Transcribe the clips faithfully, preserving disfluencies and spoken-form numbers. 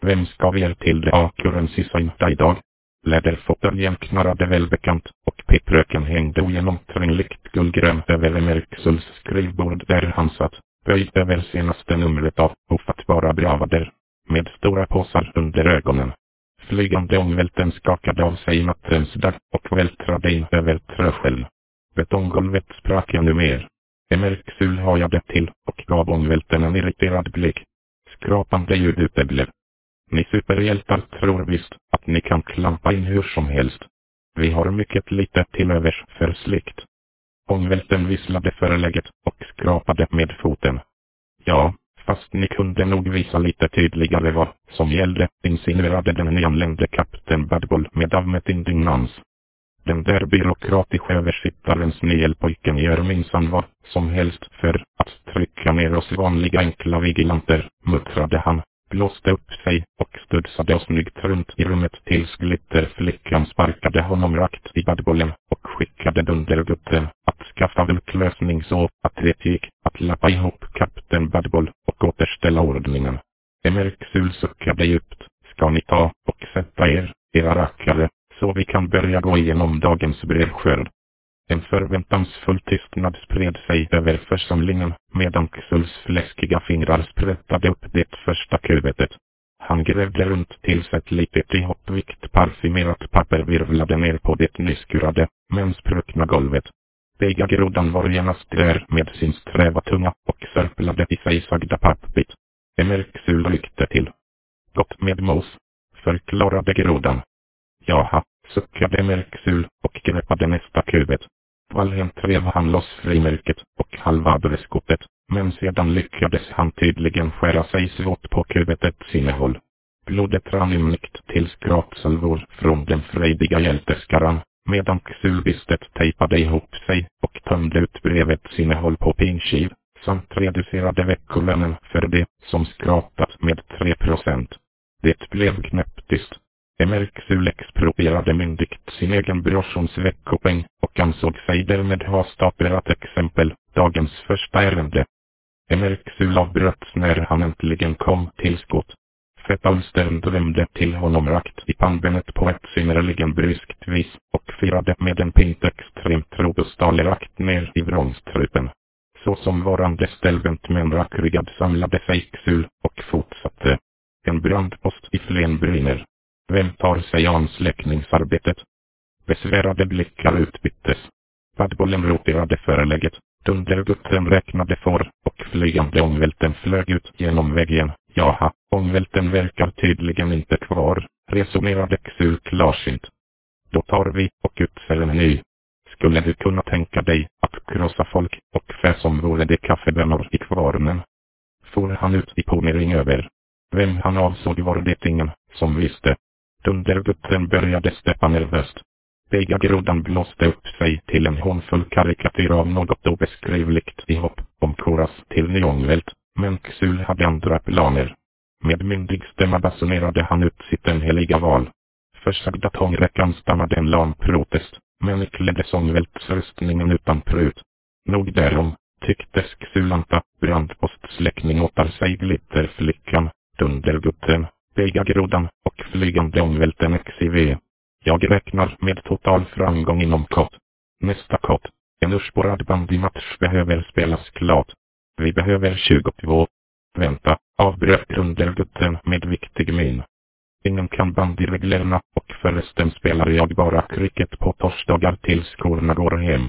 Vem ska vi er till det Akurens inta idag? Läderfåtöljen knarrade välbekant och pippröken hängde ogenomträngligt guldgrön över Emerksuls skrivbord där han satt, böjd över senaste numret av Ofattbara bravader, med stora påsar under ögonen. Flygande ångvälten skakade av sig nattens dag och vältrade in över tröskeln. Betonggolvet sprak ännu mer. Emerksul hajade till och gav ångvälten en irriterad blick. Skrapande ljud uteblev. Ni superhjältar tror visst att ni kan klampa in hur som helst. Vi har mycket lite till övers för slikt. Ångvälten visslade förläget och skrapade med foten. Ja, fast ni kunde nog visa lite tydligare vad som gällde, insinuerade den nyanlände kapten Badbol med avmätt indignans. Den där byråkratiska översittarens nyelpojken gör minsann vad som helst för att trycka ner oss vanliga enkla vigilanter, muttrade han, blåste upp sig och studsade och snyggt runt i rummet tills glitterflickan sparkade honom rakt i badbollen och skickade dundergutten att skaffa vulklösning så att det gick att lappa ihop kapten Badbol och återställa ordningen. Emerksul suckade djupt. Ska ni ta och sätta er, era rackare, så vi kan börja gå igenom dagens brevskörd. En förväntansfull tystnad spred sig över församlingen medan Xuls fläskiga fingrar sprättade upp det första kubetet. Han grävde runt tills ett litet ihopvikt parfymerat papper virvlade ner på det nyskurade, men spruckna golvet. Begagrodan var genast där med sin sträva tunga och sörplade i sig sagda pappbit. Emerksul ryckte till. Gott med mos, förklarade grodan. Jaha, suckade Emerksul och greppade nästa kubet. Valhänt rev han loss frimärket och halva adresskottet, men sedan lyckades han tydligen skära sig svårt på kubetets innehåll. Blodet rann ymnigt till skrapsalvor från den frejdiga hjälteskaran, medan Xulbistet tejpade ihop sig och tömde ut brevets innehåll på pingskiv, samt reducerade veckolönen för det som skrapat med tre procent. Det blev knäpptyst. Emerksul exproprierade myndigt sin egen brorsons veckopeng och ansåg sig därmed ha staplat exempel, dagens första ärende. Emerksul avbröts när han äntligen kom till skott. Fetalstern drömde till honom rakt i pannbenet på ett synnerligen bryskt vis och firade med en pint extremt robustal rakt ner i vrångstrupen. Så som varande ställbent men rakrygad samlade sig Xul och fortsatte. En brandpost i Flen brinner. Vem tar sig an släckningsarbetet? Besvärade blickar utbyttes. Badbollen roterade förelägget. Dundergutten räknade får och flygande ångvälten flög ut genom väggen. Jaha, ångvälten verkar tydligen inte kvar, resonerade Xul klarsynt. Då tar vi och utser en ny. Skulle du kunna tänka dig att krossa folk och fä som vore det kaffebönor i kvarnen? For han ut i ponering över. Vem han avsåg var det ingen som visste. Dundergutten började stäppa nervöst. Begagrodan blåste upp sig till en hånfull karikatyr av något obeskrivligt i hopp om koras till nyångvält, men Xul hade andra planer. Med myndig stämma basunerade han ut sitt enheliga val. Försagda tångräckan stammade en lam protest, men ikläddes ångvältsrustningen utan prut. Nog därom, tycktes Xulanta, brandpostsläckning åtar sig glitterflickan, dundergutten, Begagrodan och flygande ångvälten X I V. Jag räknar med total framgång inom kort. Nästa kort. En urspårad bandymatch behöver spelas klart. Vi behöver tjugotvå. Vänta, avbröt dundergutten med viktig min. Ingen kan bandyreglerna och förresten spelar jag bara cricket på torsdagar till skorna går hem.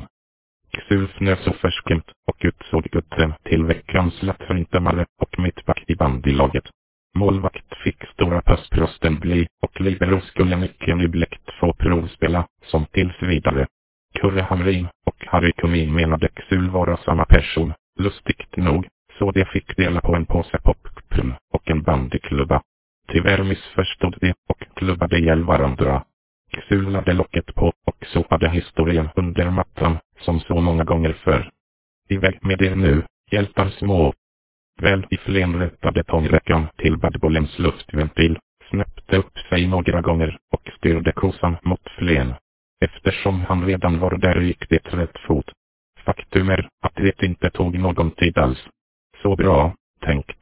Xul fnös så förskrämt och utsåg gutten till veckans lättfrintemare och mittback i bandylaget. Målvakt fick stora pöstprosten bli och libero skulle mycket nybläckt få provspela som tills vidare. Kurre Hamrin och Harry Kumin menade Xul vara samma person, lustigt nog, så de fick dela på en påse popcorn och en bandyklubba. Tyvärr missförstod de och klubbade ihjäl varandra. Xul lade locket på och sopade historien under mattan, som så många gånger förr. Iväg med er nu, hjältar små. Väl i Flen rättade tångräckan till badbollens luftventil, snäppte upp sig några gånger och styrde kosan mot Flen. Eftersom han redan var där gick det rätt fot. Faktum är att det inte tog någon tid alls. Så bra, tänkte han,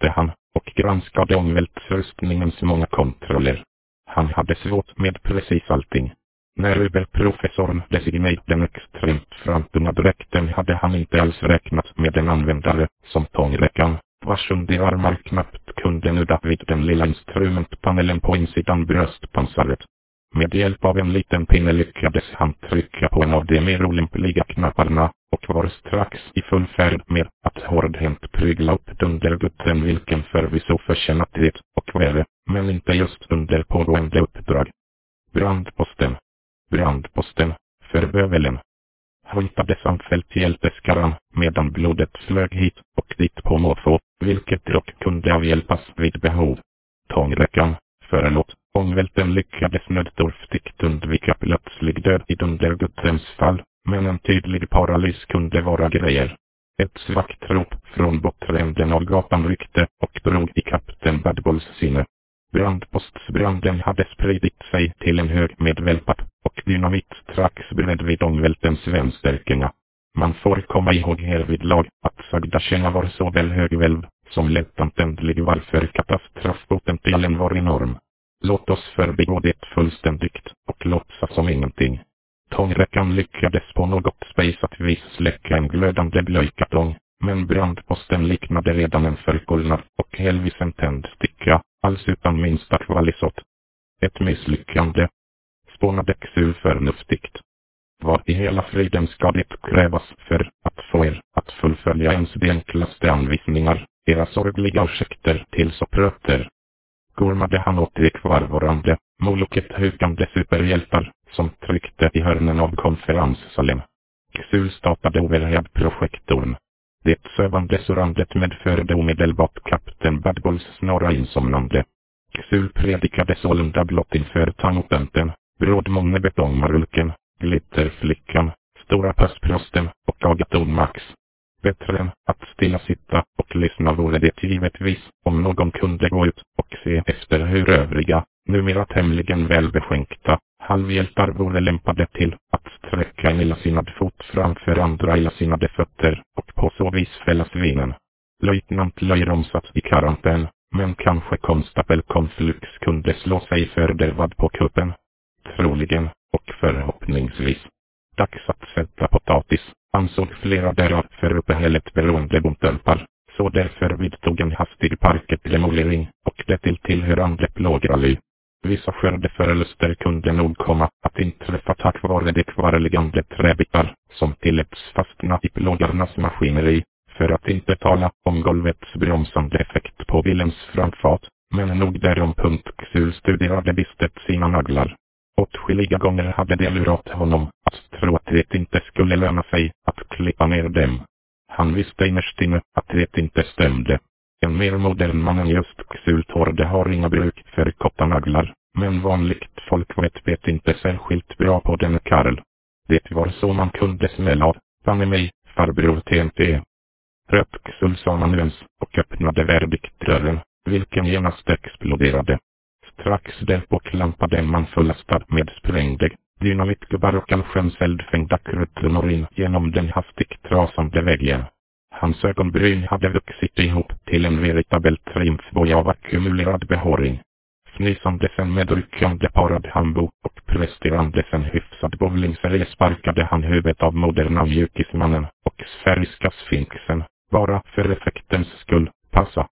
och granskade ångvältsrustningens många kontroller. Han hade svårt med precis allting. När Uber-professorn designerade den extremt framtonade dräkten hade han inte alls räknat med en användare som tångräckan, vars underarmar knappt kunde nudda vid den lilla instrumentpanelen på insidan bröstpansaret. Med hjälp av en liten pinne lyckades han trycka på en av de mer olämpliga knapparna och var strax i full färd med att hårdhänt prygla upp dundergutten, vilken förvisso förtjänat det och värre, men inte just under pågående uppdrag. Brandposten. Brandposten, för bövelen. Hojtade samfällt hjälteskaran, medan blodet flög hit och dit på måfå, vilket dock kunde avhjälpas vid behov. Tångräckan, förlåt, ångvälten lyckades nödtorftigt undvika plötslig död i dunderguttens fall, men en tydlig paralys kunde vara grejer. Ett svagt rop från bortränden av gatan ryckte och drog i kapten Badballs sinne. Brandpostsbranden hade spridit sig till en hög med wellpapp och dynamit strax bredvid ångvältens vänsterkänga. Man får komma ihåg härvidlag att sagda känga var såväl högvälv som lättantändlig, varför katastrofpotentialen var enorm. Låt oss förbigå det fullständigt och låtsas som ingenting. Tångräckan lyckades på något spejsat vis släcka en glödande blöjkartong, men brandposten liknade redan en förkolnad och helvisen tänd sticka, alls utan minsta kvalisot. Ett misslyckande, spånade Xul förnuftigt. Vad i hela friden ska det krävas för att få er att fullfölja ens de enklaste anvisningar, era sorgliga ursäkter till sopröter? Gormade han åt de kvarvarande, moloket hukande superhjältar som tryckte i hörnen av konferenssalen. Xul startade overhead-projektorn. Det sövande surrandet medförde omedelbart kapten Badballs snara insomnande. Xul predikade sålunda blott inför tangopenten, brådmånne betongmarulken, glitterflickan, stora pösprosten och Agaton Max. Bättre än att stilla sitta och lyssna vore det givetvis om någon kunde gå ut och se efter hur övriga, numera tämligen välbeskänkta, halvhjältar vore lämpade till att sträcka en illasinnad fot framför andra illasinnade fötter och på så vis fälla svinen. Löjtnant Löjrom satt i karantän, men kanske konstapel Konflux kunde slå sig fördärvad på kuppen. Troligen, och förhoppningsvis. Dags att sätta potatis, ansåg flera därav för uppehället beroende bomtölpar, så därför vidtog en hastig parketlemolering och det till tillhörande plågraly. Vissa skördeförluster kunde nog komma att inträffa tack vare de kvarliggande träbitar som tilläts fastna i plågarnas maskineri, för att inte tala om golvets bromsande effekt på bilens framfart, men nog därom punkt Xul studerade bistert sina naglar. Åtskilliga gånger hade det lurat honom att tro att det inte skulle löna sig att klippa ner dem. Han visste innerst inne att det inte stämde. En mer modern man än just Xul Torde har inga bruk för korta naglar, men vanligt folk vet vet inte särskilt bra på den Karl. Det var så man kunde smälla av, banne mig, farbror T N T. Röt Xul sa man ens och öppnade värdigt dörren, vilken genast exploderade. Strax därpå klampade man fullastad med sprängdägg, dynamitgubbar och allsköns eldfängda kruttrunor in genom den hastigt trasande väggen. Hans ögonbryn hade vuxit ihop till en veritabel triumfboja av ackumulerad behåring. Fnysandes en medryckande parad hambo och presterande en hyfsad bowlingserie sparkade han huvudet av moderna mjukismannen och sfäriska sfinxen, bara för effektens skull, passa.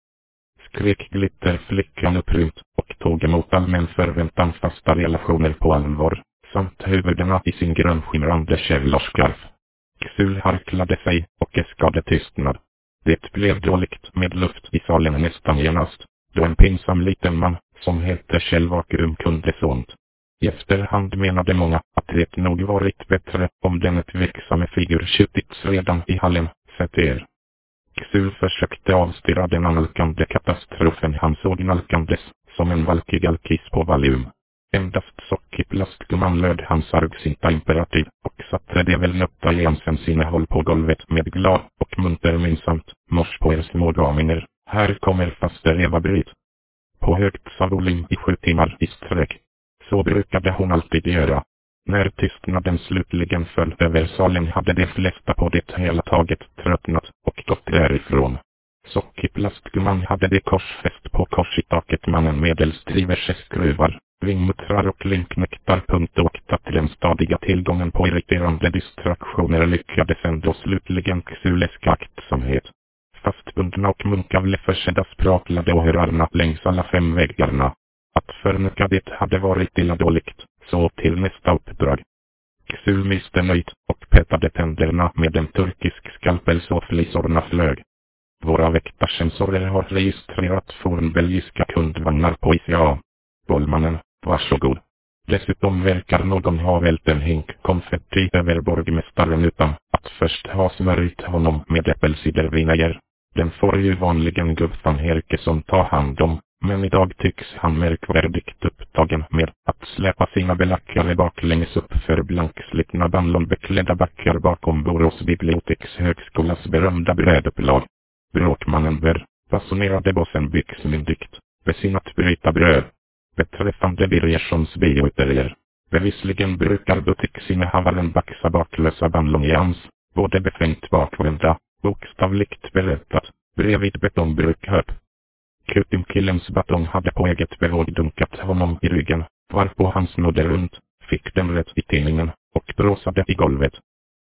Skrek glitterflickan upprymt och tog emot allmän förväntan fasta relationer på allvar, samt huvudena i sin grönskimrande kevlarskarf. Xul harklade sig och äskade tystnad. Det blev dåligt med luft i salen nästan genast, då en pinsam liten man, som hette Kjell Vakuum, kunde sånt. I efterhand menade många att det nog varit bättre om den ett växame figur skjutits redan i hallen, sett er. Xul försökte avstyra den analkande katastrofen han såg nalkandes, som en valkig alkis på Valium. Endast sock i plastgumman löd hans argsinta imperativ och satte det väl nötta Jensens innehåll på golvet med glad och munter minsamt, mors på er små gaminer, här kommer faster Eva-Britt. På högt sa volym i sju timmar i sträck. Så brukade hon alltid göra. När tystnaden slutligen föll över salen hade de flesta på det hela taget tröttnat och gått därifrån. Sockerplastgumman hade det korsfäst på korsitaket mannen medelst diverse skruvar, vingmuttrar och linknektar. Åkta till den stadiga tillgången på irriterande distraktioner lyckades ändå slutligen Xules aktsamhet. Fastbundna och munkavleförsedda spraklade åhörarna längs alla fem väggarna. Att förnuka det hade varit illa dåligt, så till nästa uppdrag. Xul myste nöjt och petade tänderna med en turkisk skalpel så flisorna flög. Våra väktarsensorer har registrerat fornbelgiska kundvagnar på I C A. Bollmannen, varsågod. Dessutom verkar någon ha vält en hink konfetti över borgmästaren utan att först ha smörjt honom med äppelcidervinajer. Den får ju vanligen gubbfan Herkesson ta hand om, men idag tycks han märkvärdigt upptagen med att släpa sina belackare baklänges upp för blankslitna ballonbeklädda backar bakom Borås bibliotekshögskolas berömda brödupplag. Bråkmannen bör, basunerade bossen byxmyndigt, besinnat bryta bröd. Beträffande Birgerssons bioutterier. Bevisligen brukar butiksinnehavaren baxa baklösa ballongjans, både befängt bakvända, bokstavligt berättat, bredvid betongbrukhöp. Kutimkillens batong hade på eget bevåg dunkat honom i ryggen, varpå han snodde runt, fick den rätt i tinningen och bråsade i golvet.